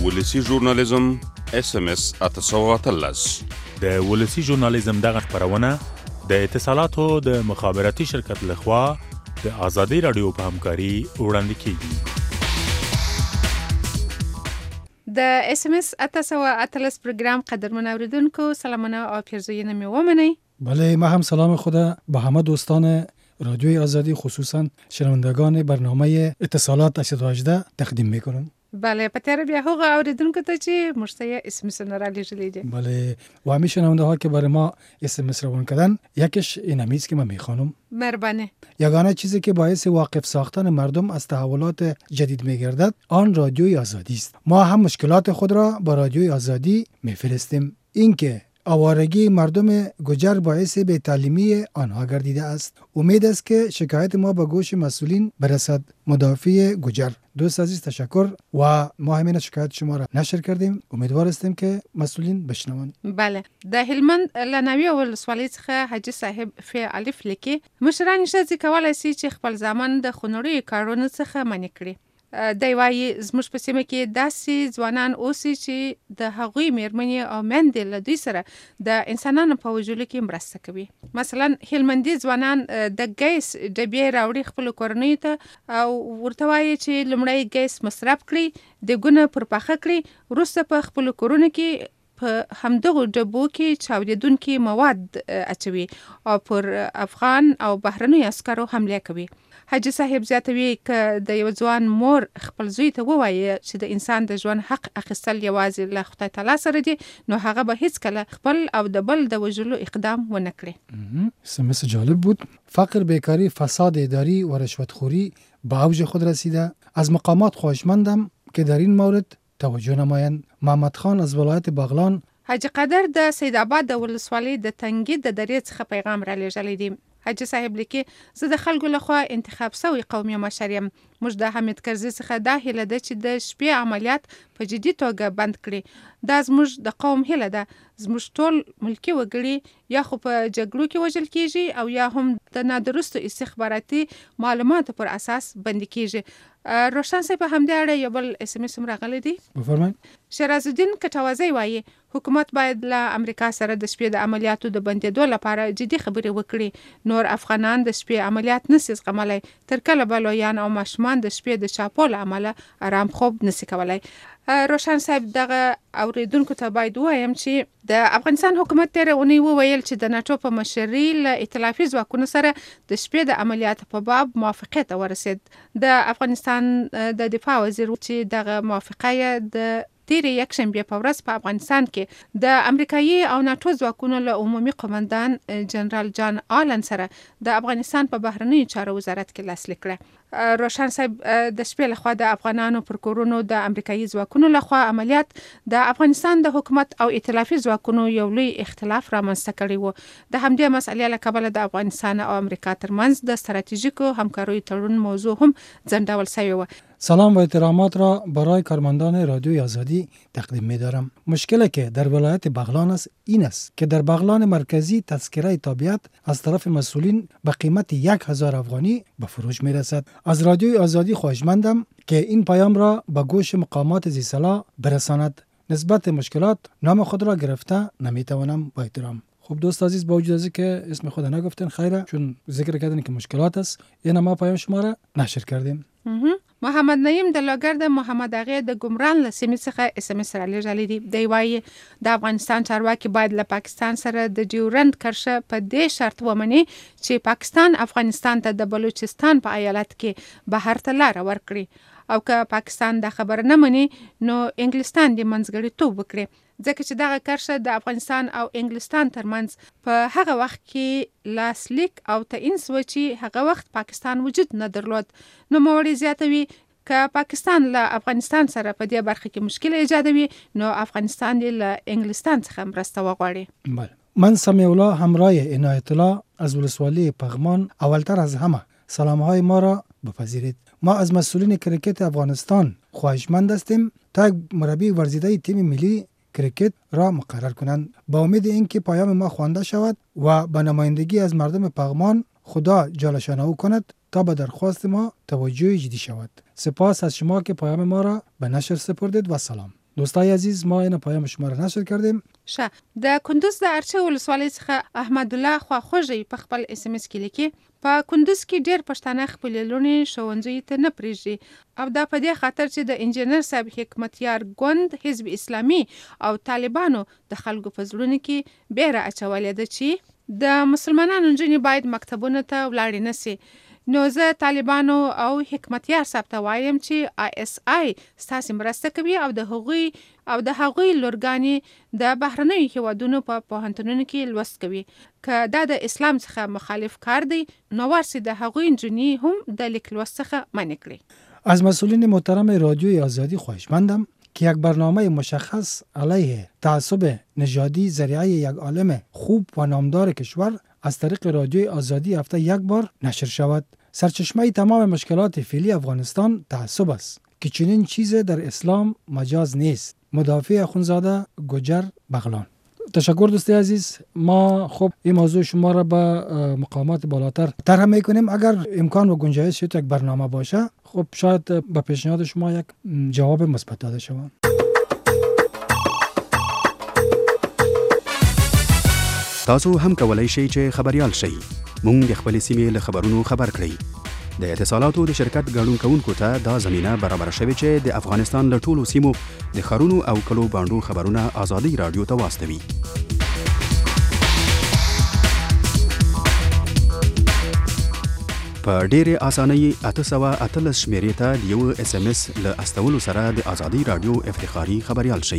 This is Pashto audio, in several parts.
ولسی ژورنالیزم SMS 813 د ولسی ژورنالیزم دغه خبرونه د اتصالاتو د مخابراتي شرکت لخوا د آزادی رادیو په همکاري وړاندې کیږي. د SMS 813 پروگرام قدرمن اوریدونکو سلامونه او پیرزوینه می ومنی. بله، ما هم سلام خدا به همه دوستان رادیوی آزادی خصوصا شنوندگان برنامه اتصالات 818 تقدیم میکنم. بله، پتر بیا هوغه اوریدونکو ته چې مرسته SMS را لیږلې دي. بله، و همه شنونده ها که برای ما SMS روان کردن، یکیش این همیست که من میخوانم. مهربانه. یگانه چیزی که باعث واقف ساختن مردم از تحولات جدید میگردد آن رادیوی آزادی است. ما هم مشکلات خود را با رادیوی آزادی میفرستیم. اینکه آوارگی مردم گوجر باعث به تعلیمی آنها گردیده است. امید است که شکایت ما به گوش مسئولین برسد. مدافع گوجر. دوست عزیز تشکر و ما همین شکایت شما را نشر کردیم. امیدوار هستیم که مسئولین بشنوند. بله، د هلمند لنوی ولسوالۍ څخه حاجی صاحب فی الف لیکي مشران ښځې کولای شي چې خپل ځامن د خنوري کارونو څخه منع کړي. دی وایي زموږ په سیمه کې داسې ځوانان اوسي چې د هغوی میرمنې او میندې له دوی سره د انسانانو په وژلو کې مرسته کوي. مثلا هلمندي ځوانان د ګیس ډبې راوړي خپلو کورنیو ته او ورته وایي چې لومړی ګیس مصرف کړي، دیګونه پر پاخه کړي، وروسته په خپلو کورونو کې په همدغو ډبو کې چاودیدونکي مواد اچوي او پر افغان او بهرنیو عسکرو حمله کوي. حاجی صاحب زیاتوي که د یو ځوان مور خپل زوی ته ووایي چې د انسان د ژوند حق اخیستل یوازې له خدای تعالی سره دی، نو هغه به هیڅکله خپل او د بل د وژلو اقدام ونه کړي. SMS جالب بود. فقر، بیکاری، فساد اداری و رشوتخوری به اوج خود رسیده. از مقامات خواهشمندم که در این مورد توجه نمایند. محمد خان از ولایت بغلان. حاجی قدر د سید آباد د ولسوالۍ د تنګي د درې څخه پیغام را لیږلی دی. حاجی صاحب لیکي زه د خلکو لخوا انتخاب سوی قومي مشر یم. موږ د حمید کرزي څخه دا هیله ده چې د شپې عملیات په جدي توګه بند کړي. دا زموږ د قوم هیله ده. زموږ ټول ملکي وګړي یا خو په جګړو کې وژل کیږي او یا هم د نادرستو استخباراتي معلوماتو پر اساس بند کیږي. روشن صاحب په همدې اړه یو بل SMS راغلی دی. بفرمایئ. شیراز الدین کټوازی وایي حکومت باید له امریکا سره د شپې د عملیاتو د بندېدو لپاره جدي خبرې وکړي. نور افغانان د شپې عملیات نشي زغملی. تر کله به لویان او ماشومان د شپې د چاپو له امله آرام خوب نشي کولی. روشن صاحب دغه اوریدونکو ته باید ووایم چې د افغانستان حکومت تېره اونۍ وویل چې د ناټو په مشرۍ له ائتلافي ځواکونو سره د شپې د عملیاتو په باب موافقې ته ورسېد. د افغانستان د دفاع وزیر چې دغه موافقه د تیرې یکشنبې په ورځ په افغانستان کې د امریکایي او ناټو ځواکونو له عمومي قومندان جنرال جان آلن سره د افغانستان په بهرنیو چارو وزارت کې لاسلیک کړه. روشن صاحب د شپې لخوا د افغانانو پر کورونو د امریکایي ځواکونو لخوا عملیات د افغانستان د حکومت او ائتلافي ځواکونو یو لوی اختلاف رامنځته کړی و. د همدې مسئلې له کبله د افغانستان او امریکا ترمنځ د ستراتیژیکو همکاریو تړون موضوع هم ځنډول شوی و. سلام و احترامات را برای کارمندان رادیوی آزادی تقدیم می‌دارم. مشکلی که در ولایت بغلان است این است که در بغلان مرکزی تذکره تابعیت از طرف مسئولین به قیمت 1000 افغانی به فروش می‌رسد. از رادیوی آزادی خواهشمندم که این پیام را به گوش مقامات ذی صلاح برساند. نسبت مشکلات نام خود را گرفته نمی‌توانم. با احترام. خب دوست عزیز، با وجود از که اسم خود نگفتن خیره، چون ذکر کردن که مشکلات است، این ما پیام شما را نشر کردیم. محمد نعیم د لاګرد محمد اغه د ګمران له سیمې څخه SMS را لیږلی دی. دی وایي د افغانستان چارواکي باید له پاکستان سره د ډیورند کرښه په دې شرط ومني چې پاکستان افغانستان ته د بلوچستان په ایالت کې بهر ته لاره ورکړي او که پاکستان دا خبر نه مني نو انګلستان د منځګړیتوب وکړي، ځکه چې دغه کرښه د افغانستان او انګلستان ترمنځ په هغه وخت کې لاسلیک او تعین شوه چې هغه وخت پاکستان وجود نه درلود. نو نوموړی زیاتوي که پاکستان له افغانستان سره په دې برخه کې مشکل ایجادوي نو افغانستان دې له انګلستان څخه مرسته وغواړي. بله. من سمیع الله همراه عنایت الله از ولسوالی پغمان اولتر از همه سلام‌های ما را بپذیرید. ما از مسئولین کرکت افغانستان خواهشمند هستیم تا مربی ورزیده تیم ملی کرکت را مقرر کنند با امید اینکه پیام ما خوانده شود و به نمایندگی از مردم پغمان خدا جالشان او کند تا به درخواست ما توجه جدی شود. سپاس از شما که پیام ما را به نشر سپردید و سلام. دوستای عزیز ما این پیام شما را نشر کردیم. شه د کندوز د ارچه ولسوالۍ څخه احمد الله خواخوږی په خپل اس ام اس کې لیکي په کندوز کې ډېر پښتانه خپل لونې ښوونځي ته نه پریږدي او دا په دې خاطر چې د انجینر صاحب حکمتیار ګوند حزب اسلامي او طالبانو د خلکو په زړونو کې بیره اچولې ده چې د مسلمانانو نجونې باید مکتبونو ته ولاړې نه سي. نو زه طالبانو او حکمتیار صاحب ته وایم چې ISI ستاسې مرسته کوي او د هغوی لورګانې د بهرنیو هیوادونو په پوهنتونونو کې لوست کوي. که دا د اسلام څخه مخالف کار دی نو ورسې د هغوی نجونې هم د لیک لوست څخه منع کړي. از مسئولین محترم رادیوی آزادی خواهشمندم که یک برنامه مشخص علیه تعصب نژادی ذریعه یک عالم خوب و نامدار کشور از طریق رادیوی آزادی هفته یک بار نشر شود. سرچشمه تمام مشکلات فعلی افغانستان تعصب است که چنین چیز در اسلام مجاز نیست. مدافع اخوندزاده گوجر بغلان. تشکر دوستی عزیز. ما خب این موضوع شما را به مقامات بالاتر طرح میکنیم. اگر امکان و گنجایش یک برنامه باشه خب شاید به پیشنهاد شما یک جواب مثبت داده شود. تاسو هم کولای شئ چې خبريال شئ. مونږ د خپل سیمې له خبرونو خبر کړئ. د اتصالاتو د شرکت ګډون کوونکو ته دا زمينه برابر شوه چې د افغانستان له ټولو سیمو د خارونو او کلو باندو خبرونه آزادي رادیو ته واستوي. په ډېرې اسانۍ 818 شمیرې ته د یو اس ام اس له استولو سره د آزادي رادیو افتخاري خبريال شئ.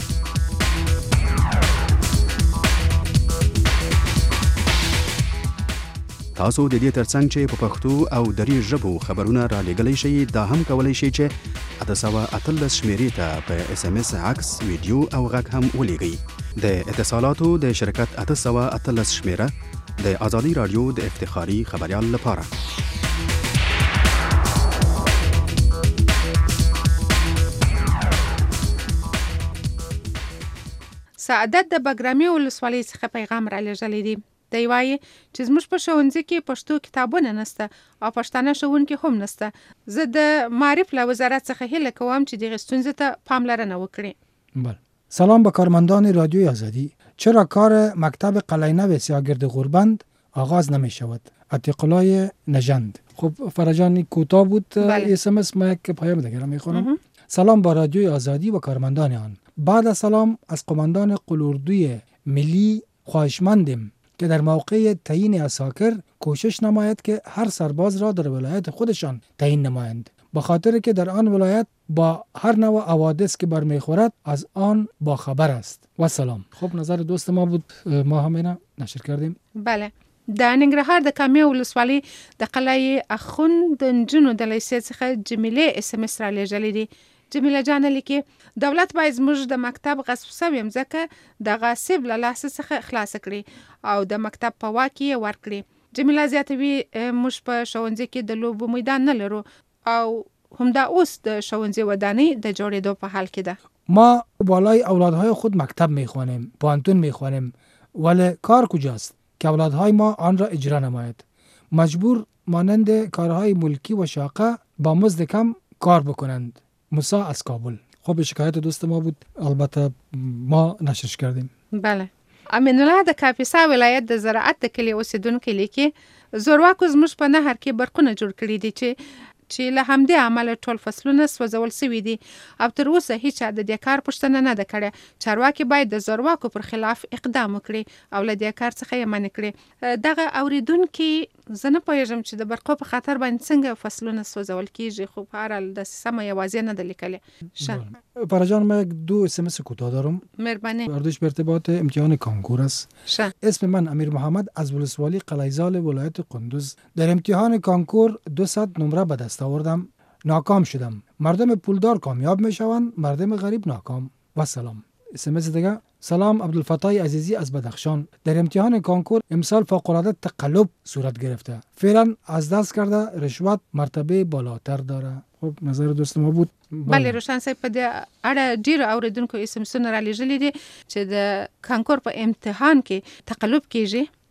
تاسو د دې ترڅنګ چې په پښتو او دري ژبو خبرونه را لېږلی شئ دا هم کولی شئ چې 818 شمیرې ته په اس ام اس عکس ویډیو او غږ هم ولېږئ. د اتصالاتو د شرکت 818 شمیره د آزادي رادیو د افتخاري خبريال لپاره. سعادت د بګرامي ولسوالۍ څخه پیغام را لېږلی دی. دی وایي چې زموږ په ښوونځي کې پښتو کتابونه نشته او پښتانه ښوونکي هم نشته. زه د معارف له وزارت څخه هیله کوم چې دغه ستونزې ته پاملرنه وکړي. بله. سلام به کارمندان رادیوی آزادی. چرا کار مکتب قلعه‌نو سیاگرد غوربند آغاز نمی شود؟ عتیق‌الله نژند. خب فرجان کوتاه بود. اس ام اس ما یک پیام دیگر میخونم. سلام با رادیوی آزادی و کارمندان آن. بعد از سلام از قماندان قلاردوی ملی خواهشمندیم که در موقع تعیین عساکر کوشش نماید که هر سرباز را در ولایت خودشان تعیین نمایند، به خاطر که در آن ولایت با هر نوع حوادث که برمیخورد از آن با خبر است. و سلام. خب نظر دوست ما بود، ما هم اینا نشر کردیم. بله. د ننګرهار د کامیو ولسوالۍ د قلعه اخوند د نجونو د لیسې څخه جمیله اس ام اس را لېږلی دی. جمیله جانه لیکي دولت باید زموږ د مکتب غصب شوی مځکه د غاصب له لاسه څخه خلاص کړي او د مکتب په واک یې ورکړي. جمیله زیاتوي موږ په ښوونځي کې د لوبو میدان نه لرو او همدا اوس د ښوونځي ودانۍ د جوړېدو په حال کې ده. ما بالای اولادهای خود مکتب میخوانیم، پوهنتون میخوانیم، ولی کار کجاست که اولادهای ما آن را اجرا نماید؟ مجبور مانند کارهای ملکی و شاقه با مزد کم کار بکنند. موسی از کابل. خب شکایت دوست ما بود، البته ما نشرش کردیم. بله. امین الله د کاپیسا ولایت د زراعت د کلی اوسیدونکو لیکي زورواکو زموږ په نهر کې برقونه جوړ کړي دي چې له همدې عمله ټول فصلونه سوځول شوي دي او تر اوسه هیچا د دې کار پوښتنه نه ده کړې. چارواکي باید د زورواکو پر خلاف اقدام وکړي او له دې کار څخه یې منع کړي. دغه اوریدونکي زه نه پوهېږم چې د برقو په خاطر باندې څنګه فصلونه سوځول کیږي، خو په هر حال د سمه یې واضح نه ده لیکلې. فرجان ما یک دو اس ام اس کوتاه دارم. مهربانی. اردوش به ارتباط امتحان کانکور است. اسم من امیر محمد از ولسوالی قلعه‌زال ولایت قندوز. در امتحان کانکور 200 نمره به دست آوردم، ناکام شدم. مردم پولدار کامیاب میشوند، مردم غریب ناکام. و سلام. اس ام اس دیگه سلام عبدالفتاح عزیزی از بدخشان. در امتحان کانکور امسال فوق‌العاده تقلب صورت گرفته. فعلا از دست کرده رشوت مرتبه بالاتر داره. خب نظر دوست ما بود. بله روشن صاحب په دې اړه ډیرو اوریدونکو اس ام اسونه را لېږلي دي چې د کانکور په امتحان کې تقلب کیږي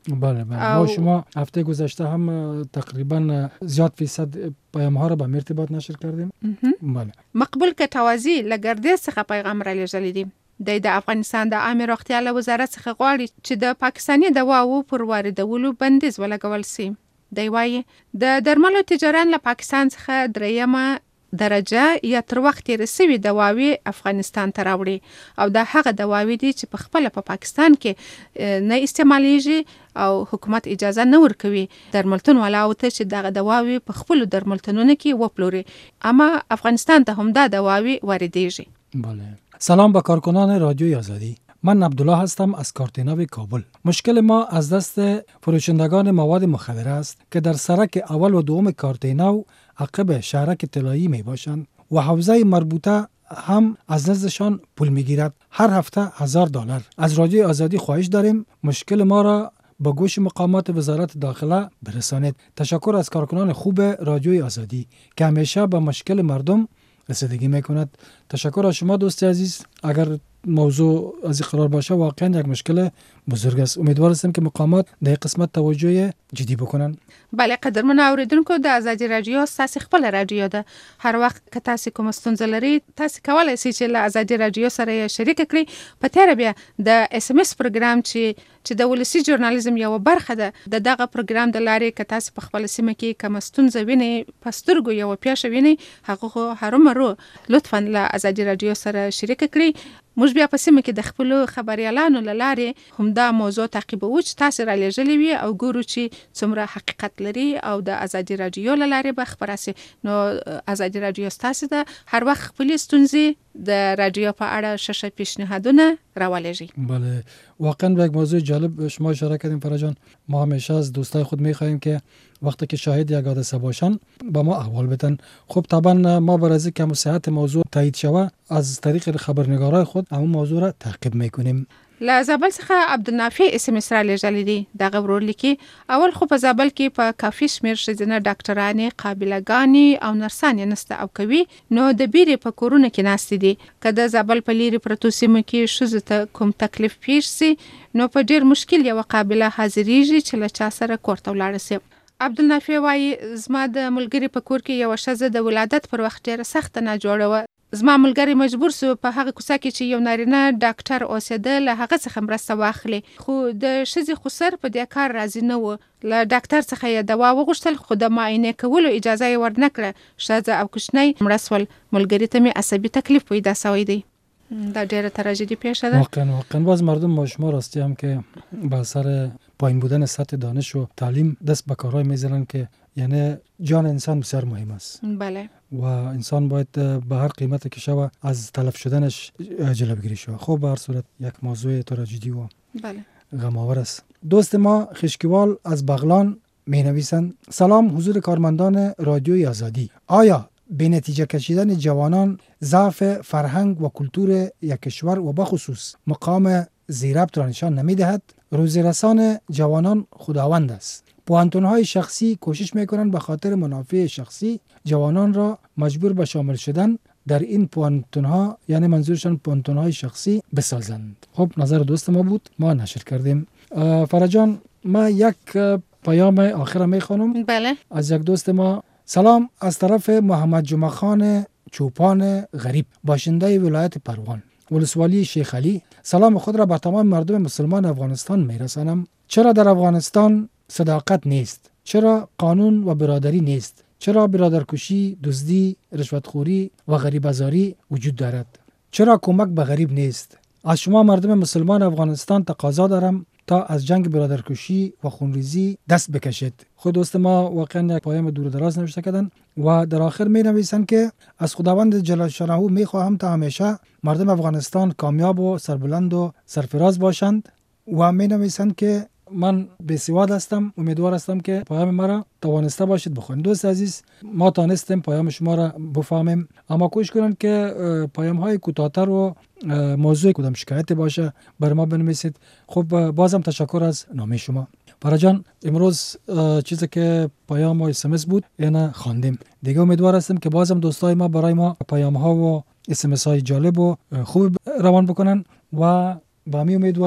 بله ما شما هفته گذشته هم تقریبا زیاد فیصد پیام ها را به ارتباط نشر کردیم. بله مقبول کټوازی لګردې څخه پیغام را لېږلی دی. د افغانستان د عامه روغتیا له وزارت څخه غواړي چې د پاکستاني دواو پر واردولو بندیز ولګول سي. دی وایي د درملو تجاران له پاکستان څخه دریمه درجه یا تر وخت رسوي دواوی افغانستان ته راوړي او دا هغه دواوی دي چې په خپل په پاکستان کې نه استعمالېږي او حکومت اجازه نه ورکوي درملتون ولاو ته چې دغه دواوی په خپل درملتونونو کې وپلوري، اما افغانستان ته هم دا دواوی واردېږي. بله سلام به کارکنان رادیوی آزادی. من عبدالله هستم از کارتینو کابل. مشکل ما از دست فروشندگان مواد مخدر است که در سرک اول و دوم کارتینو عقب شهرک طلایی می باشند و حوزه مربوطه هم از نزدشان پول می گیرد. هر هفته $1000. از رادیوی آزادی خواهش داریم مشکل ما را به گوش مقامات وزارت داخله برسانید. تشکر از کارکنان خوب رادیوی آزادی که همیشه به مشکل مردم رسیدگی میکند. تشکر از شما دوست عزیز. اگر موضوع از قرار باشه واقعا یک مشکل بزرگ است. امیدوار هستم که مقامات در قسمت توجه جدی بکنن. بله قدرمن اوریدونکو د ازادي رادیو تاسو خپل رادیو ده. هر وخت که تاسو کوم ستونزه لري تاسو کولای شئ چې له ازادي رادیو سره شریک کړئ. په تیر بیا د SMS پروګرام چې د ولسی ژورنالیزم یو برخه ده د دغه پروګرام د لارې که تاسو په خپل سیمه کې کوم ستونزه وینئ پسترګو یو پیښه وینئ هغه هرومرو لطفا له ازادي رادیو سره شریک کړئ. موږ بیا په سیمه کې د خپل خبريالانو لاره هم دا موضوع تعقیبوو چې تاسو را لېږلې وي او ګورو چې څومره حقیقت لري او د ازادي رادیو لاره به خبره سي. نو ازادي رادیو تاسو د هر وخت خپل ستونزې د رادیو په اړه شش پیشنهادونه راولېږي. بله واقعا به یک موضوع جالب شما اشاره کردیم فرا جان. ما همیشه از دوستای خود می‌خواهیم که وقتی که شاهد یک حادثه باشن با ما احوال بدن. خب طبعا ما برای اینکه صحت موضوع تایید شوه از طریق خبرنگارای خود همون موضوع را تعقیب میکنیم. له زابل څخه عبدالنافع SMS را لېږلی دی. دغه ورور لیکي اول خو په زابل کې په کافي شمېر ښځینه ډاکټرانې قابلهګانې او نرسانې نسته او کوي نو د بیرې په کورونو کې ناستې دي. که د زابل په لیرې پرتو سیمو کې ښځو ته کوم تکلیف پیښ سي نو په ډېر مشکل یوه قابله حاضرېږي چې له چا سره کور ته ولاړه سي. عبدالنافع وایي زما د ملګري په کور کې یوه ښځه د ولادت پر وخت ډېره سخته ناجوړه وه. زما ملګری مجبور سو په هغه کوڅه کې چې یو نارینه ډاکټر اوسېده له هغه څخه مرسته واخلي، خو د ښځې خسر په دې کار راضي نه و. له ډاکټر څخه یې دوا وغوښتل خو د معاینې کولو اجازه یې ورنه کړه. ښځه او کوچنی مړه سول. ملګري ته مې عصبي تکلیف پیدا شوی دی. دا ډېره تراژدي پیښه ده. واقعا باز مردم ما شما راستی هم که به اثر پایین بودن سطح دانش و تعلیم دست به کارهای میزنن که یعنی جان انسان بسیار مهم است. بله. و انسان باید به هر قیمتی که شوه از تلف شدنش جلوگیری شوه. خب به هر صورت یک موضوع تراژدی و بله غم آور است. دوست ما خشکیوال از بغلان می نویسند سلام حضور کارمندان رادیوی آزادی. آیا به نتیجه کشیدن جوانان ضعف فرهنگ و کلتور یک کشور و بخصوص مقام ذی‌ربط را نشان نمی دهد؟ روزرسان جوانان خداوند است. پوانتون‌های شخصی کوشش می‌کنند به خاطر منافع شخصی جوانان را مجبور به شامل شدن در این پوانتون‌ها، یعنی منظورشان پوانتون‌های شخصی بسازند. خب نظر دوست ما بود، ما نشر کردیم. فرجان ما یک پیام آخر می‌خوانم. بله. از یک دوست ما. سلام از طرف محمد جمعه خان چوپان غریب باشنده ولایت پروان ولسوالی شیخ علی. سلام خود را به تمام مردم مسلمان افغانستان میرسانم. چرا در افغانستان صداقت نیست؟ چرا قانون و برادری نیست؟ چرا برادرکشی، دزدی، رشوتخوری و غریبه‌زاری وجود دارد؟ چرا کمک به غریب نیست؟ از شما مردم مسلمان افغانستان تقاضا دارم تا از جنگ برادرکشی و خونریزی دست بکشید. خود دوست ما واقعا یک پیام دور دراز نوشته کردن و در آخر می نویسند که از خداوند جل شانه می خواهم تا همیشه مردم افغانستان کامیاب و سربلند و سرفراز باشند و می نویسند که من بسیواد هستم، امیدوار هستم که پیام مرا توانسته باشید بخونید. دوست عزیز ما تانستیم پیام شما را بفهمیم، اما کوشش کنید که پیام های کوتاه‌تر و موضوع کدام شکایتی باشه بر ما بنویسید. خب بازم تشکر از نامه شما. فرجان امروز چیزی که پیام و SMS بود اینا خواندیم. دیگه امیدوار هستم که بازم دوستای ما برای ما پیام ها و SMS های جالب و خوب روان بکنن و با می امیدواری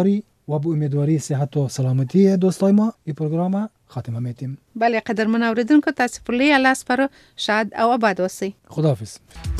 و به امیدواری صحت و سلامتی دوستای ما این پروگرام خاتمه میتیم. بله قدرمن اوریدونکو تاسو په لوی الله سپارو شاد او آباد اوسئ. خداحافظ.